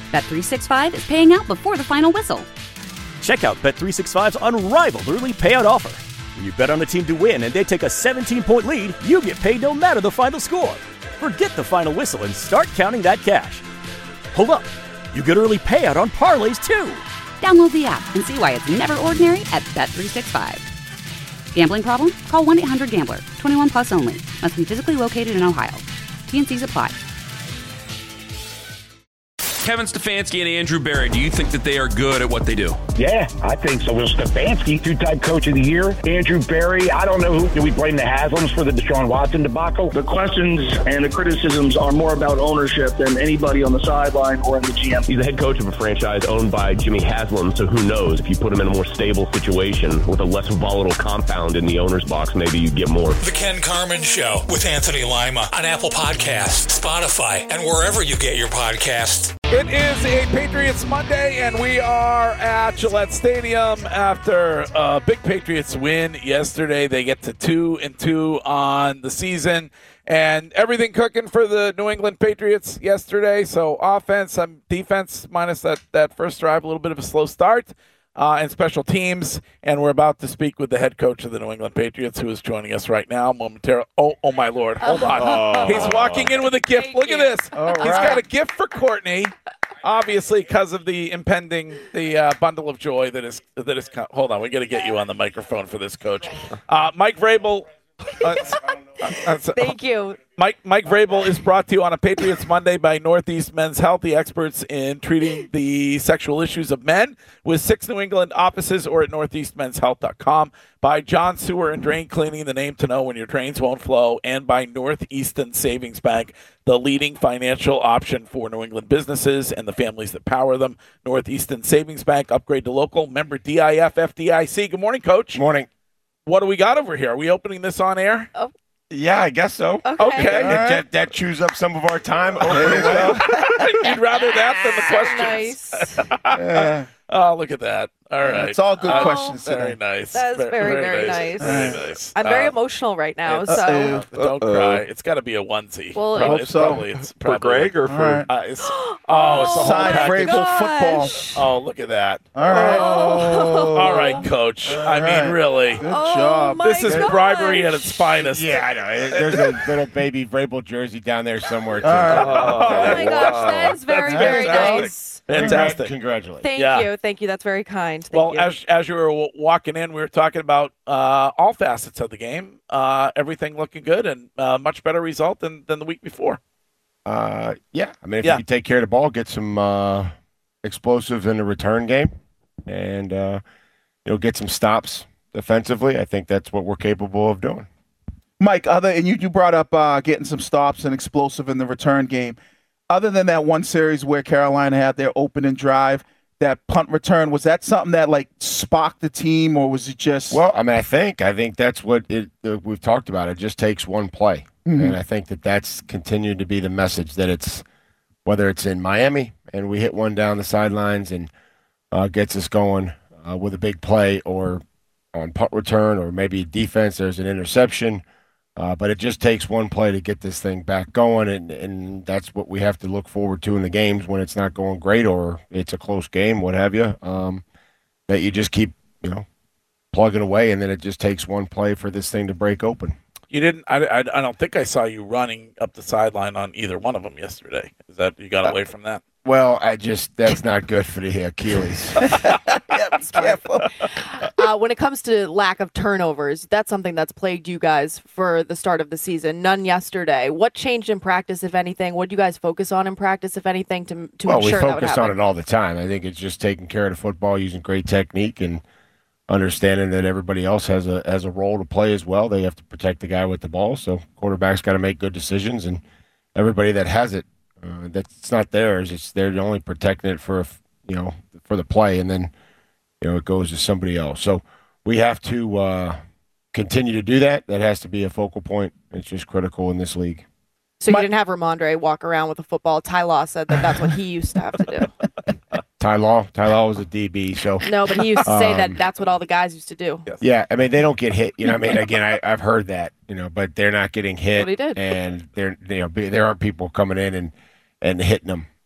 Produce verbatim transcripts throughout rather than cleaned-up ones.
Bet three sixty-five is paying out before the final whistle. Check out Bet three sixty-five's unrivaled early payout offer. When you bet on a team to win and they take a seventeen-point lead, you get paid no matter the final score. Forget the final whistle and start counting that cash. Hold up. You get early payout on parlays, too. Download the app and see why it's never ordinary at Bet three sixty-five. Gambling problem? Call one eight hundred gambler. twenty-one plus only. Must be physically located in Ohio. T N Cs apply. Kevin Stefanski and Andrew Berry, do you think that they are good at what they do? Yeah, I think so. Well, Stefanski, two-time coach of the year. Andrew Berry, I don't know who. Do we blame the Haslams for the Deshaun Watson debacle? The questions and the criticisms are more about ownership than anybody on the sideline or in the G M. He's the head coach of a franchise owned by Jimmy Haslam, so who knows? If you put him in a more stable situation with a less volatile compound in the owner's box, maybe you get more. The Ken Carman Show with Anthony Lima on Apple Podcasts, Spotify, and wherever you get your podcasts. It is a Patriots Monday, and we are at Gillette Stadium after a big Patriots win yesterday. They get to two and two on the season, and everything cooking for the New England Patriots yesterday. So offense, um, defense, minus that, that first drive, a little bit of a slow start, uh, and special teams. And we're about to speak with the head coach of the New England Patriots, who is joining us right now momentarily. Oh, oh my Lord, hold on. Oh. He's walking in with a gift. Thank Look you. at this. All He's right. got a gift for Courtney. Obviously, because of the impending the uh, bundle of joy that is that is. Co- Hold on, we got to get you on the microphone for this, Coach. Uh, Mike Vrabel. Uh, uh, Thank you. Mike Mike Vrabel is brought to you on a Patriots Monday by Northeast Men's Health, the experts in treating the sexual issues of men, with six New England offices or at northeast men's health dot com. By John Sewer and Drain Cleaning, the name to know when your drains won't flow. And by Northeastern Savings Bank, the leading financial option for New England businesses and the families that power them. Northeastern Savings Bank, upgrade to local. Member D I F F D I C. Good morning, Coach. Morning. What do we got over here? Are we opening this on air? Oh. Yeah, I guess so. Okay. Okay. That, that, that chews up some of our time. Opening up. You'd rather that than the questions. Nice. Yeah. Oh, look at that. All right. It's all good Uh, questions Very today. nice. That is very, very nice. Very nice. I'm very Um, emotional right now, uh, so uh, Don't Uh-oh. cry. It's got to be a onesie. Well, Probably- hope it's so. Probably, it's For probably, Greg or for? All right. Uh, it's, oh, it's the whole Side package. Vrabel football. gosh. Oh, look at that. All right. Oh. All right, Coach. All I mean, right. really. Good Oh, job. my This is gosh. bribery at its finest. Yeah, I know. There's a little baby Vrabel jersey down there somewhere, too. All right. Oh my gosh, that is very, That's very fantastic. nice. Fantastic. Congratulations. Thank Yeah. you, thank you. That's very kind. Thank Well, you. as as you were w- walking in, we were talking about uh, all facets of the game. Uh, everything looking good and uh, much better result than, than the week before. Uh, yeah. I mean, if Yeah. you can take care of the ball, get some uh, explosive in the return game, and uh, you know, get some stops defensively, I think that's what we're capable of doing. Mike, other and you, you brought up uh, getting some stops and explosive in the return game. Other than that one series where Carolina had their opening drive, that punt return, was that something that like sparked the team, or was it just? Well, I mean, I think I think that's what it uh, we've talked about. It just takes one play, Mhm. and I think that that's continued to be the message that it's whether it's in Miami and we hit one down the sidelines and uh, gets us going uh, with a big play, or on punt return, or maybe defense. There's an interception. Uh, but it just takes one play to get this thing back going, and, and that's what we have to look forward to in the games when it's not going great or it's a close game, what have you, um, that you just keep, you know, plugging away, and then it just takes one play for this thing to break open. You didn't. I, I, I don't think I saw you running up the sideline on either one of them yesterday. Is that you got away from that? Well, I just that's not good for the Achilles. Yeah, be careful. Uh, when it comes to lack of turnovers, that's something that's plagued you guys for the start of the season. None yesterday. What changed in practice, if anything? What do you guys focus on in practice, if anything, to to well, we ensure that would focus happen? on it all the time. I think it's just taking care of the football, using great technique, and understanding that everybody else has a has a role to play as well. They have to protect the guy with the ball, so quarterback's got to make good decisions, and everybody that has it, uh, that's not theirs. It's they're only protecting it for a f- you know for the play, and then you know it goes to somebody else. So we have to uh, continue to do that. That has to be a focal point. It's just critical in this league. So you didn't have Ramondre walk around with a football. Ty Law said that that's what he used to have to do. Ty Law, Ty Law was a D B, so No, but he used to say Um, that that's what all the guys used to do. yeah, I mean they don't get hit. You know, I mean again, I, I've heard that. You know, but they're not getting hit, That's what he did. and there, you know, be- there are people coming in and and hitting them.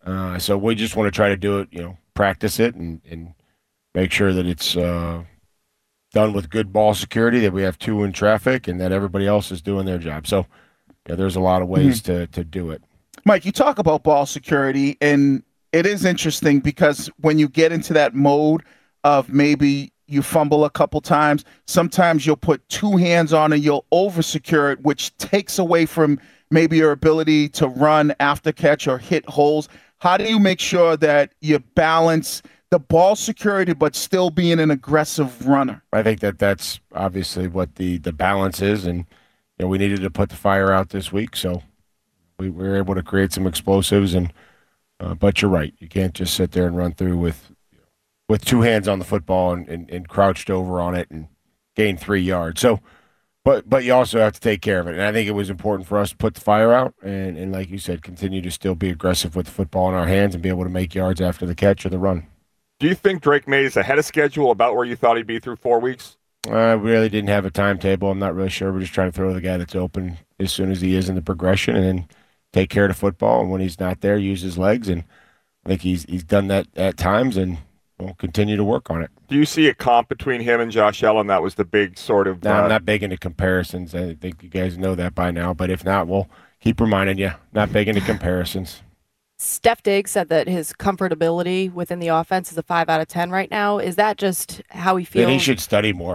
Uh, so we just want to try to do it, you know, practice it and, and make sure that it's uh, done with good ball security, that we have two in traffic, and that everybody else is doing their job. So yeah, there's a lot of ways mm-hmm. to, to do it. Mike, you talk about ball security, and it is interesting because when you get into that mode of maybe you fumble a couple times, sometimes you'll put two hands on it, you'll over-secure it, which takes away from maybe your ability to run after catch or hit holes. How do you make sure that you balance the ball security but still being an aggressive runner? I think that that's obviously what the, the balance is, and you know, we needed to put the fire out this week, so we were able to create some explosives. And uh, but you're right, you can't just sit there and run through with with two hands on the football and, and, and crouched over on it and gain three yards. So, but but you also have to take care of it. And I think it was important for us to put the fire out and, and like you said, continue to still be aggressive with the football in our hands and be able to make yards after the catch or the run. Do you think Drake Maye is ahead of schedule, about where you thought he'd be through four weeks? I really didn't have a timetable. I'm not really sure. We're just trying to throw the guy that's open as soon as he is in the progression and then take care of the football. And when he's not there, use his legs. And I think he's he's done that at times, and we'll continue to work on it. Do you see a comp between him and Josh Allen? That was the big sort of... No, uh, I'm not big into comparisons. I think you guys know that by now. But if not, we'll keep reminding you. Not big into comparisons. Steph Diggs said that his comfortability within the offense is a five out of ten right now. Is that just how he feels? Then he should study more.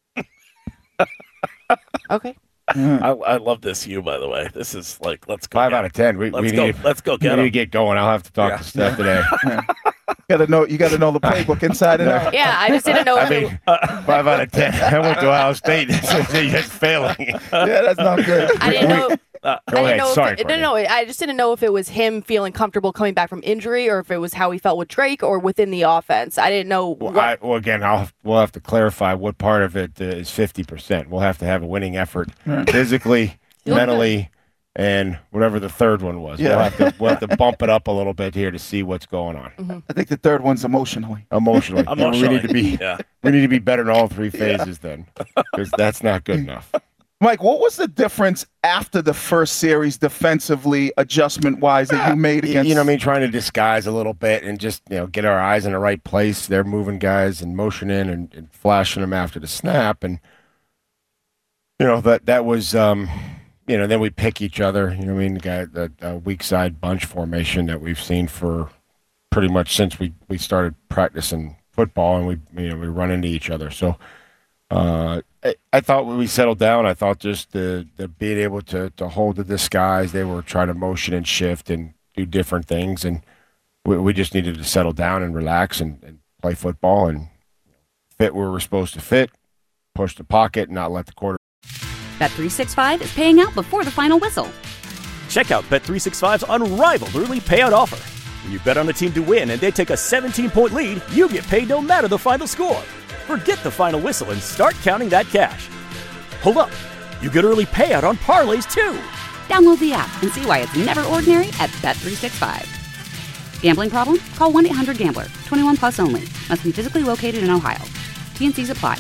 Okay. I, I love this you, by the way. This is like, let's go. Five out of ten. We, let's we go. need, let's go get we need him. to get going. I'll have to talk Yeah. to Steph today. Yeah. You gotta know. You gotta know the playbook inside and out. Yeah, I just didn't know. I if mean, it, five out of ten. I went to Ohio State. It's failing. Yeah, that's not good. I didn't know. Uh, I go didn't ahead. know Sorry, if it, no, Courtney. no, I just didn't know if it was him feeling comfortable coming back from injury or if it was how he felt with Drake or within the offense. I didn't know. Well, what, I, well again, I'll have, we'll have to clarify what part of it uh, is fifty percent. We'll have to have a winning effort physically, mentally, and whatever the third one was. Yeah. We'll, have to, we'll have to bump it up a little bit here to see what's going on. Mm-hmm. I think the third one's emotionally. Emotionally. Emotionally. We need to be, Yeah. we need to be better in all three phases then, because that's not good enough. Mike, what was the difference after the first series defensively, adjustment-wise, that you made against? You know, I mean, trying to disguise a little bit and just, you know, get our eyes in the right place. They're moving guys and motioning and, and flashing them after the snap. And, you know, that that was, um, you know, then we pick each other. You know what I mean? The guy, the, the weak side bunch formation that we've seen for pretty much since we, we started practicing football, and we, you know, we run into each other. So, Uh, I, I thought when we settled down, I thought just the, the being able to, to hold the disguise, they were trying to motion and shift and do different things, and we, we just needed to settle down and relax and, and play football and fit where we're supposed to fit, push the pocket, and not let the quarter. Bet three sixty-five is paying out before the final whistle. Check out Bet three sixty-five's unrivaled early payout offer. When you bet on a team to win and they take a seventeen-point lead, you get paid no matter the final score. Forget the final whistle and start counting that cash. Hold up. You get early payout on parlays, too. Download the app and see why it's never ordinary at Bet three sixty-five. Gambling problem? Call one eight hundred gambler. twenty-one plus only. Must be physically located in Ohio. T N Cs apply.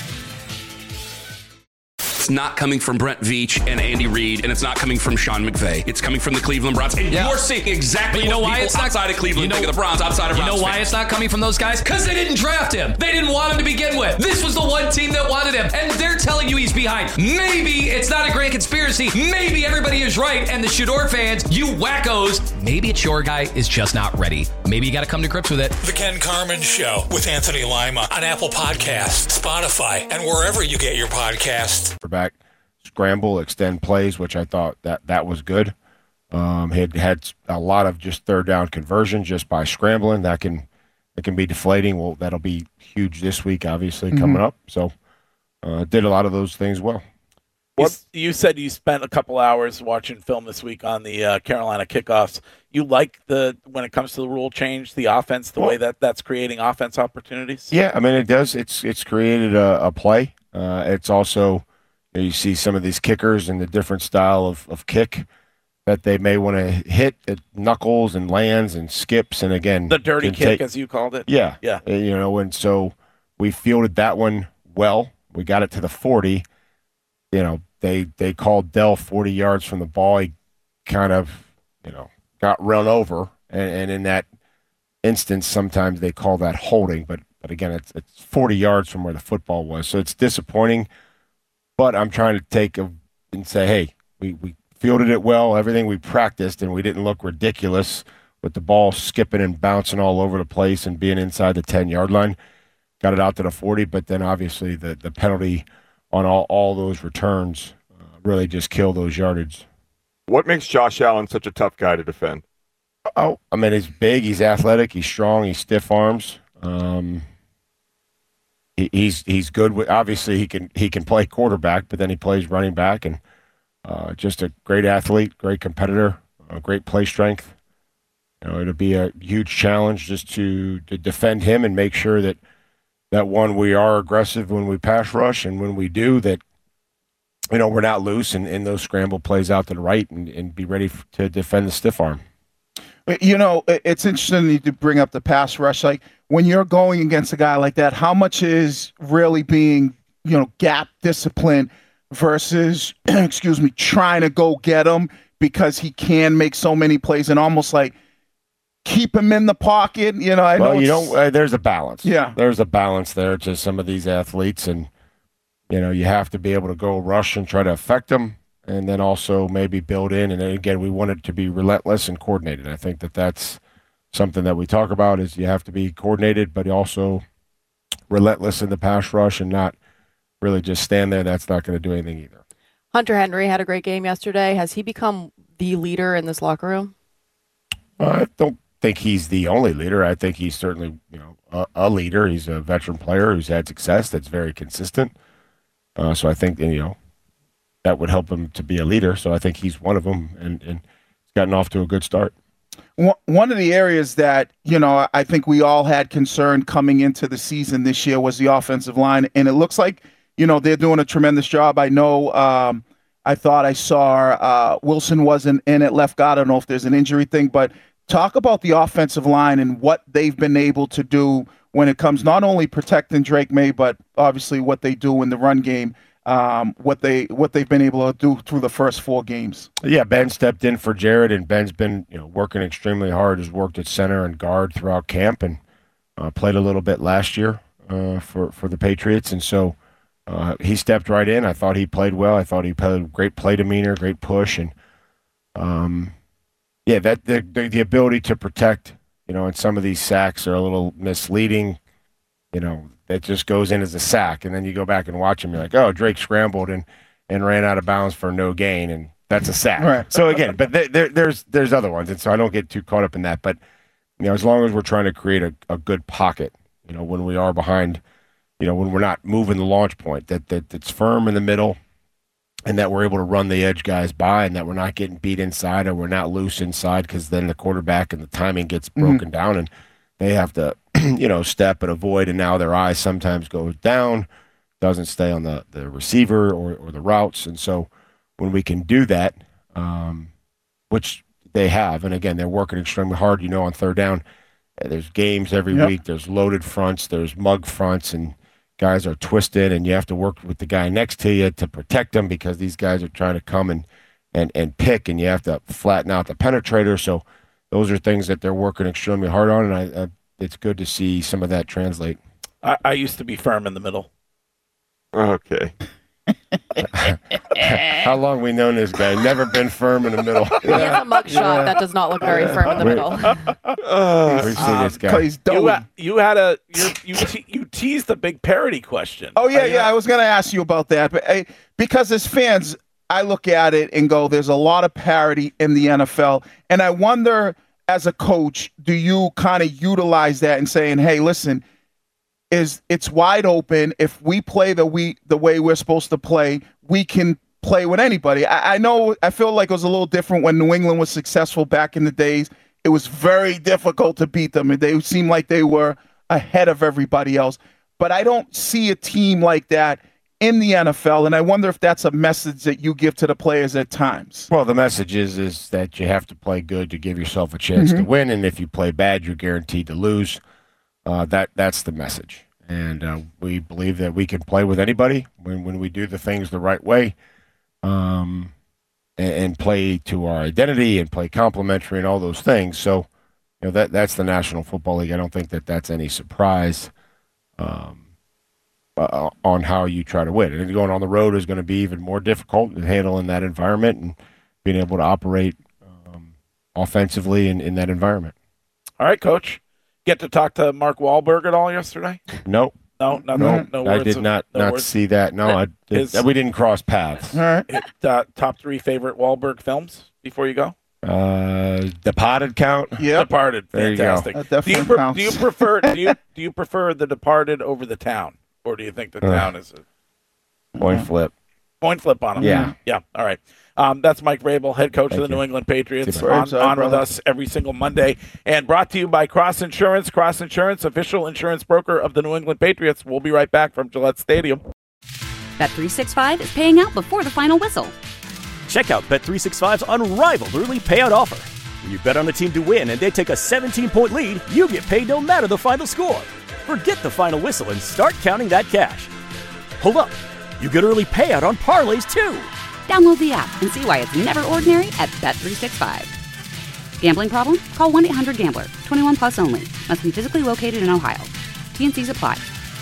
It's not coming from Brent Veach and Andy Reid, and it's not coming from Sean McVay. It's coming from the Cleveland Browns. And yeah. You're seeing exactly but you know what why people it's not, outside of Cleveland you know, think of the Browns, outside of You Browns know why fans. it's not coming from those guys? Because they didn't draft him. They didn't want him to begin with. This was the one team that wanted him, and they're telling you he's behind. Maybe it's not a grand conspiracy. Maybe everybody is right, and the Shador fans, you wackos, maybe it's your guy is just not ready. Maybe you got to come to grips with it. The Ken Carman Show with Anthony Lima on Apple Podcasts, Spotify, and wherever you get your podcasts. We're back. Scramble, extend plays, which I thought that that was good. Um, he had had a lot of just third down conversion just by scrambling. That can that can be deflating. Well, that'll be huge this week, obviously, mm-hmm. coming up. So uh, did a lot of those things well. What you said you spent a couple hours watching film this week on the uh, Carolina kickoffs. You like the when it comes to the rule change, the offense, the well, way that that's creating offense opportunities? Yeah, I mean it does. It's it's created a, a play. Uh, it's also you, know, you see some of these kickers and the different style of, of kick that they may want to hit at knuckles and lands and skips, and again the dirty kick take, as you called it. Yeah, yeah. You know, and so we fielded that one well. We got it to the forty. You know, they they called Dell forty yards from the ball. He kind of, you know, got run over And, and in that instance, sometimes they call that holding, but but again, it's it's forty yards from where the football was, so it's disappointing. But I'm trying to take a, and say, hey, we, we fielded it well, everything we practiced, and we didn't look ridiculous with the ball skipping and bouncing all over the place and being inside the ten-yard line. Got it out to the forty, but then obviously the, the penalty on all, all those returns uh, really just kill those yardage. What makes Josh Allen such a tough guy to defend? Oh, I mean, he's big, he's athletic, he's strong, he's stiff arms. Um, he, he's he's good with. Obviously, he can he can play quarterback, but then he plays running back, and uh, just a great athlete, great competitor, uh, great play strength. You know, it'll be a huge challenge just to to defend him and make sure that that one we are aggressive when we pass rush, and when we do that, you know, we're not loose and in those scramble plays out to the right, and, and be ready f- to defend the stiff arm. You know, it's interesting to bring up the pass rush. Like, when you're going against a guy like that, how much is really being, you know, gap discipline versus, excuse me, trying to go get him because he can make so many plays and almost like keep him in the pocket? You know, I well, know you don't. Uh, there's a balance. Yeah, there's a balance there to some of these athletes, and you know, you have to be able to go rush and try to affect them. And then also maybe build in. And then again, we want it to be relentless and coordinated. I think that that's something that we talk about is you have to be coordinated, but also relentless in the pass rush and not really just stand there. That's not going to do anything either. Hunter Henry had a great game yesterday. Has he become the leader in this locker room? I don't think he's the only leader. I think he's certainly, you know, a, a leader. He's a veteran player who's had success that's very consistent. Uh, so I think, you know, that would help him to be a leader. So I think he's one of them, and, and he's gotten off to a good start. One of the areas that, you know, I think we all had concern coming into the season this year was the offensive line. And it looks like, you know, they're doing a tremendous job. I know um, I thought I saw uh, Wilson wasn't in at left guard. I don't know if there's an injury thing, but talk about the offensive line and what they've been able to do when it comes not only protecting Drake May, but obviously what they do in the run game. Um, what they what they've been able to do through the first four games. Yeah, Ben stepped in for Jared, and Ben's been you know working extremely hard. Has worked at center and guard throughout camp, and uh, played a little bit last year uh, for for the Patriots. And so uh, he stepped right in. I thought he played well. I thought he played great play demeanor, great push, and um, yeah, that the, the the ability to protect. You know, and some of these sacks are a little misleading. You know. It just goes in as a sack, and then you go back and watch him. You're like, oh, Drake scrambled and, and ran out of bounds for no gain, and that's a sack. Right. So again, but there, there, there's there's other ones, and so I don't get too caught up in that. But you know, as long as we're trying to create a, a good pocket, you know, when we are behind, you know, when we're not moving the launch point, that that it's firm in the middle, and that we're able to run the edge guys by, and that we're not getting beat inside or we're not loose inside, because then the quarterback and the timing gets broken mm-hmm. down, and they have to, you know, step and avoid, and now their eyes sometimes goes down, doesn't stay on the, the receiver or, or the routes. And so when we can do that, um, which they have, and again, they're working extremely hard, you know, on third down. There's games every yep. week. There's loaded fronts. There's mug fronts, and guys are twisted, and you have to work with the guy next to you to protect them, because these guys are trying to come and, and, and pick, and you have to flatten out the penetrator. So those are things that they're working extremely hard on, and I, I, it's good to see some of that translate. I, I used to be firm in the middle. Okay. How long we known this guy? Never been firm in the middle. He has a mug shot yeah. that does not look very firm in the middle. Uh, We've seen this guy. You, ha- you had a you you, te- you teased a big parody question. Oh yeah, yeah. I was going to ask you about that, but I, because as fans, I look at it and go, "There's a lot of parody in the N F L," and I wonder, as a coach, do you kind of utilize that and saying, "Hey, listen, is it's wide open. If we play the we the way we're supposed to play, we can play with anybody." I, I know I feel like it was a little different when New England was successful back in the days. It was very difficult to beat them, and they seemed like they were ahead of everybody else. But I don't see a team like that in the N F L, and I wonder if that's a message that you give to the players at times. Well, the message is is that you have to play good to give yourself a chance mm-hmm. to win, and if you play bad, you're guaranteed to lose. Uh, that that's the message, and uh, we believe that we can play with anybody when when we do the things the right way, um, and, and play to our identity and play complementary and all those things. So you know, that that's the National Football League. I don't think that that's any surprise um, uh, on how you try to win. And going on the road is going to be even more difficult in handling that environment and being able to operate um, offensively in, in that environment. All right, Coach. Get to talk to Mark Wahlberg at all yesterday? Nope. No, no, no. no. I words did of, not no not words. see that. No, I did, His- we didn't cross paths. All right. Uh, top three favorite Wahlberg films before you go? Uh, Departed count. Yep. Departed, There you go. fantastic. That Do you, definitely pre- counts. do you prefer do you do you prefer The Departed over The Town, or do you think The Uh, Town is a Point flip. point flip on him? Yeah. yeah. All right. Um, that's Mike Vrabel, head coach Thank of the you. New England Patriots, Super. on, Braves, uh, on with brother. us every single Monday, and brought to you by Cross Insurance. Cross Insurance, official insurance broker of the New England Patriots. We'll be right back from Gillette Stadium. Bet three sixty-five is paying out before the final whistle. Check out Bet three sixty-five's unrivaled early payout offer. When you bet on a team to win and they take a seventeen-point lead, you get paid no matter the final score. Forget the final whistle and start counting that cash. Hold up. You get early payout on parlays, too. Download the app and see why it's never ordinary at Bet three sixty-five. Gambling problem? Call one eight hundred gambler. twenty-one plus only. Must be physically located in Ohio. T N Cs apply.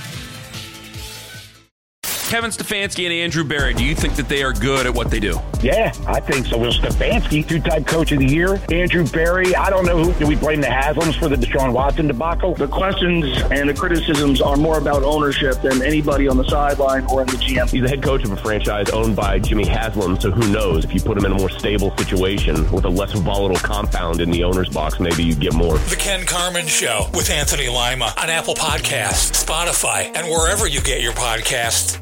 Kevin Stefanski and Andrew Berry, do you think that they are good at what they do? Yeah, I think so. Will Stefanski, two-time coach of the year. Andrew Berry, I don't know who. Do we blame the Haslams for the Deshaun Watson debacle? The questions and the criticisms are more about ownership than anybody on the sideline or in the G M. He's the head coach of a franchise owned by Jimmy Haslam, so who knows? If you put him in a more stable situation with a less volatile compound in the owner's box, maybe you get more. The Ken Carmen Show with Anthony Lima on Apple Podcasts, Spotify, and wherever you get your podcasts.